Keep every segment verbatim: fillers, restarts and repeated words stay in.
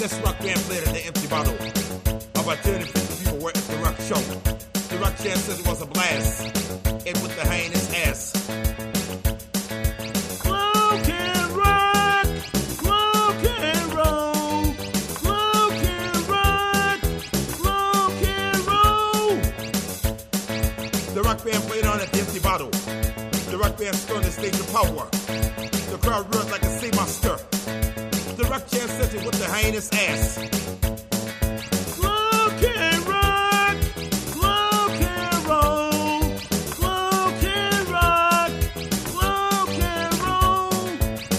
best rock band played in the empty bottle. About thirty, fifty people were at the rock show. The rock champ said it was a blast. And with the high in his ass. Smoke and rock, smoke and roll, smoke and rock, smoke and roll. The rock band played on at the empty bottle. The rock band stood on the stage of power. The crowd roared like a sea monster. The rock champ said it with the high in his ass. Smoke and rock, smoke and roll, smoke and rock, smoke and roll.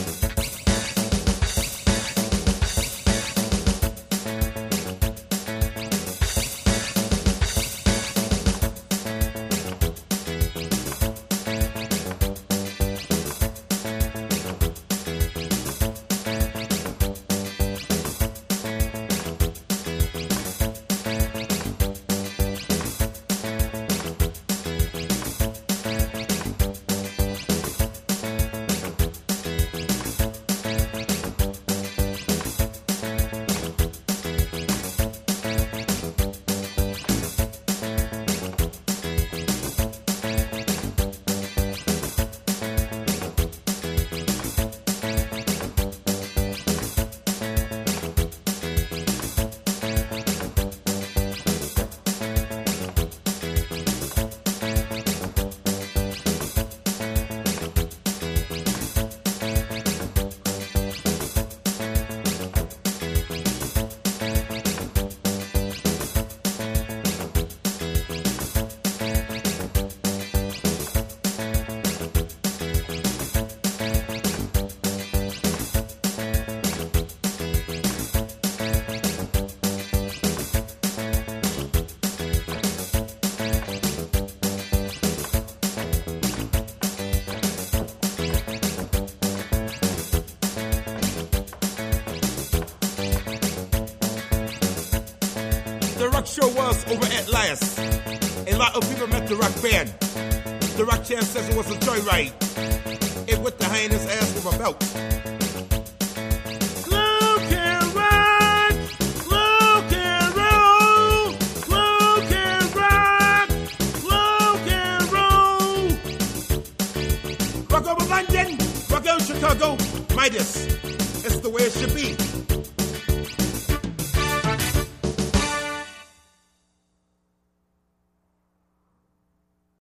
The rock show was over at last. A lot of people met the rock band. The rock champ says it was a joyride. And with the high in his ass with a belt. Smoke and rock, smoke and roll, smoke and rock, smoke and roll. Rock over London, rock out Chicago, Midas. It's the way it should be.